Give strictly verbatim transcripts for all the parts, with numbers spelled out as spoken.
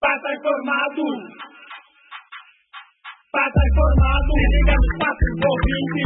Passa informado. Passa informado. Se liga no espaço do ouvinte.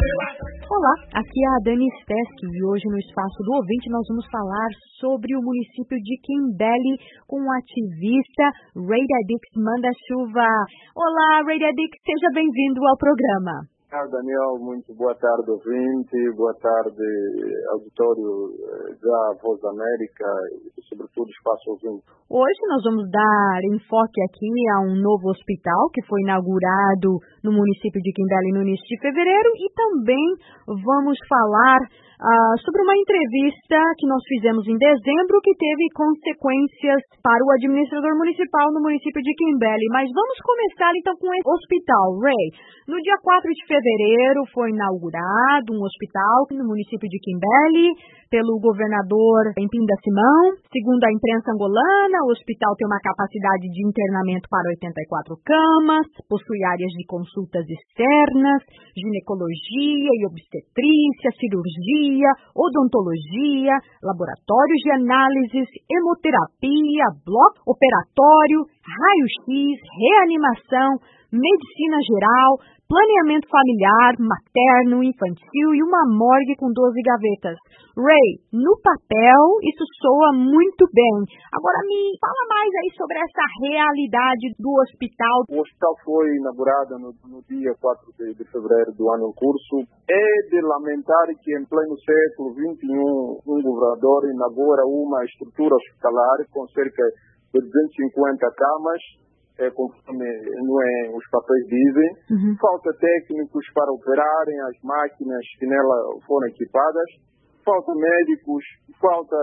Olá, aqui é a Dani Steschi e hoje no Espaço do Ouvinte nós vamos falar sobre o município de Quimbelli com o ativista Radadix Manda-Chuva. Olá, Radadix, seja bem-vindo ao programa. Ah, Daniel, muito boa tarde, ouvinte, boa tarde, auditório da Voz da América e, sobretudo, Espaço Ouvinte. Hoje nós vamos dar enfoque aqui a um novo hospital que foi inaugurado no município de Quimbelli no início de fevereiro e também vamos falar uh, sobre uma entrevista que nós fizemos em dezembro que teve consequências para o administrador municipal no município de Quimbelli. Mas vamos começar então com esse hospital, Ray. No dia quatro de fevereiro foi inaugurado um hospital no município de Quimbelli pelo governador Empinda Simão. Segundo a imprensa angolana, o hospital tem uma capacidade de internamento para oitenta e quatro camas, possui áreas de consultas externas, ginecologia e obstetrícia, cirurgia, odontologia, laboratórios de análises, hemoterapia, bloco operatório, raio-x, reanimação, medicina geral, planeamento familiar, materno, infantil e uma morgue com doze gavetas. Ray, no papel isso soa muito bem. Agora me fala mais aí sobre essa realidade do hospital. O hospital foi inaugurado no, no dia quatro de, de fevereiro do ano em curso. É de lamentar que em pleno século vinte e um um governador inaugura uma estrutura hospitalar com cerca de duzentas e cinquenta camas, É, conforme não é, os papéis dizem. Uhum. Falta técnicos para operarem as máquinas que nela foram equipadas, falta médicos, falta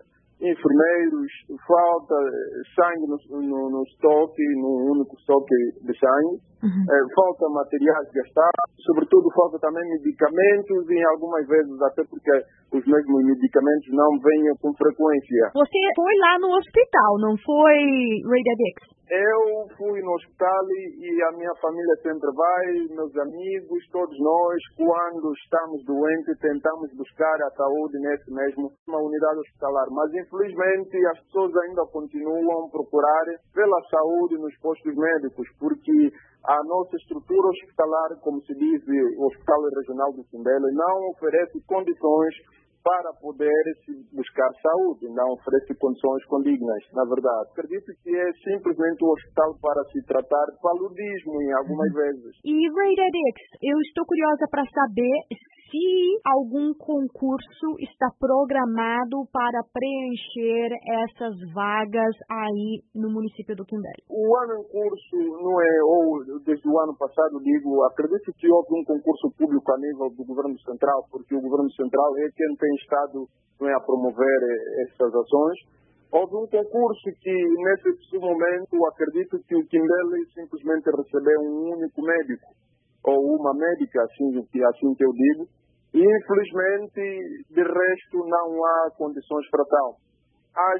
enfermeiros, falta sangue no, no, no estoque, no único estoque de sangue, uhum. é, falta materiais gastados, sobretudo falta também medicamentos e algumas vezes até porque os mesmos medicamentos não vêm com frequência. Você foi lá no hospital, não foi, Radadix? Eu fui no hospital e a minha família sempre vai, meus amigos, todos nós, quando estamos doentes, tentamos buscar a saúde nesse mesmo, uma unidade hospitalar. Mas, infelizmente, as pessoas ainda continuam a procurar pela saúde nos postos médicos, porque a nossa estrutura hospitalar, como se diz, o Hospital Regional do Quimbelli, não oferece condições para poder buscar saúde, não oferece condições condignas, na verdade. Acredito que é simplesmente um hospital para se tratar de paludismo em algumas vezes. E, Radadix, eu estou curiosa para saber se algum concurso está programado para preencher essas vagas aí no município do Quimbelli. O ano em curso, não é, ou desde o ano passado, digo, acredito que houve um concurso público a nível do governo central, porque o governo central é quem tem estado, não é, a promover essas ações. Houve um concurso que, nesse momento, acredito que o Quimbelli simplesmente recebeu um único médico, ou uma médica, assim, assim que eu digo, e infelizmente, de resto, não há condições para tal. As,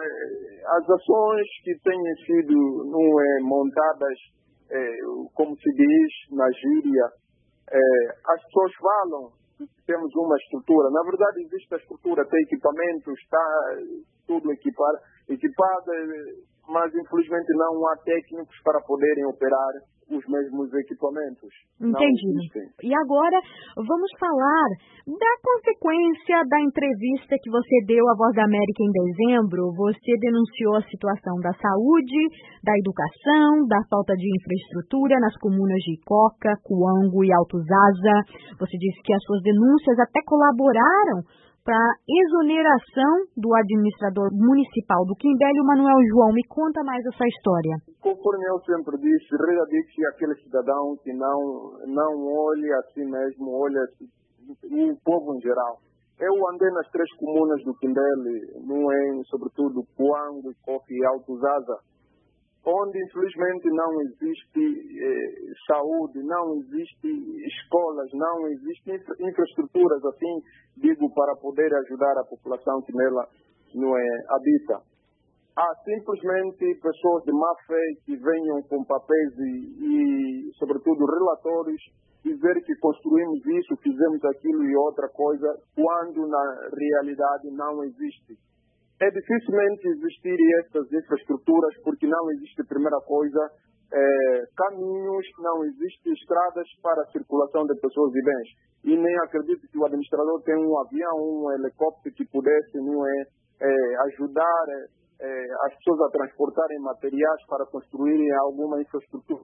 as ações que têm sido não é, montadas, é, como se diz na gíria, é, as pessoas falam que temos uma estrutura. Na verdade, existe a estrutura, tem equipamento, está tudo equipado, equipado, mas infelizmente não há técnicos para poderem operar os mesmos equipamentos. Entendi. E agora vamos falar da consequência da entrevista que você deu à Voz da América em dezembro. Você denunciou a situação da saúde, da educação, da falta de infraestrutura nas comunas de Icoca, Cuango e Alto Zaza. Você disse que as suas denúncias até colaboraram para a exoneração do administrador municipal do Quimbelli, Manuel João. Me conta mais essa história. Conforme eu sempre disse, Radadix é aquele cidadão que não, não olha a si mesmo, olha o povo em geral. Eu andei nas três comunas do Quimbelli, no em, sobretudo, Cuango, Icoca e Alto Zaza, onde infelizmente não existe eh, saúde, não existe escolas, não existem infra infraestruturas assim, digo, para poder ajudar a população que nela não é, habita. Há simplesmente pessoas de má fé que venham com papéis e, e, sobretudo, relatórios, dizer que construímos isso, fizemos aquilo e outra coisa, quando na realidade não existe. é dificilmente existirem essas infraestruturas porque não existe, primeira coisa, é, caminhos, não existem estradas para a circulação de pessoas e bens. E nem acredito que o administrador tenha um avião, um helicóptero que pudesse não é, é, ajudar é, as pessoas a transportarem materiais para construírem alguma infraestrutura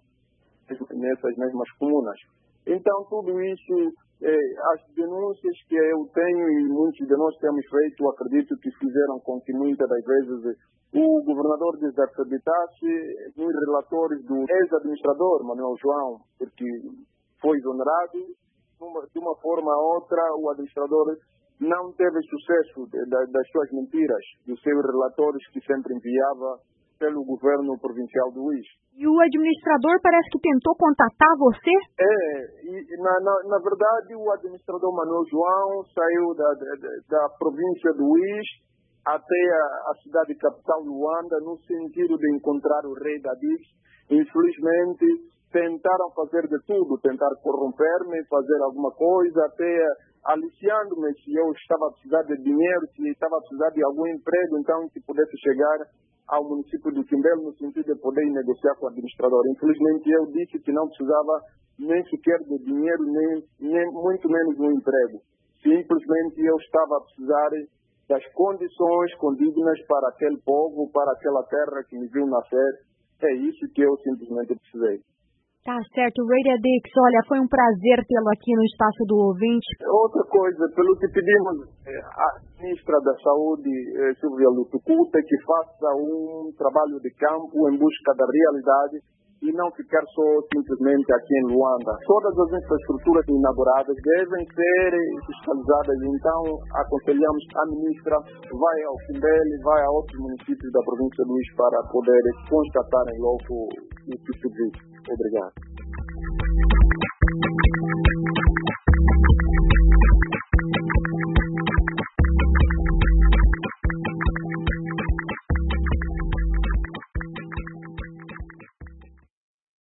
nessas mesmas comunas. Então, tudo isso, eh, as denúncias que eu tenho e muitos de nós temos feito, acredito que fizeram com que muitas das vezes o governador desacreditasse nos relatórios do ex-administrador, Manuel João, porque foi exonerado. De uma forma ou outra, o administrador não teve sucesso de, de, das suas mentiras, dos seus relatórios que sempre enviava pelo governo provincial do Luís. E o administrador parece que tentou contatar você? É, e na, na, na verdade o administrador Manuel João saiu da, da, da província do Luís até a, a cidade capital Luanda no sentido de encontrar o rei da D I C. Infelizmente tentaram fazer de tudo, tentar corromper-me, fazer alguma coisa, até aliciando-me se eu estava a precisar de dinheiro, se estava a precisar de algum emprego, então que pudesse chegar ao município do Quimbelo no sentido de poder negociar com o administrador. Infelizmente eu disse que não precisava nem sequer de dinheiro, nem, nem muito menos de um emprego. Simplesmente eu estava a precisar das condições condignas para aquele povo, para aquela terra que me viu nascer. É isso que eu simplesmente precisei. Tá certo, Radio Dix, olha, foi um prazer tê-lo aqui no Espaço do Ouvinte. Outra coisa, pelo que pedimos à ministra da Saúde, Silvia Lutucuta, que faça um trabalho de campo em busca da realidade e não ficar só simplesmente aqui em Luanda. Todas as infraestruturas inauguradas devem ser fiscalizadas, então aconselhamos a ministra, vai ao Quimbelo, vai a outros municípios da província do Luís para poder constatarem logo o que se viu. Obrigado.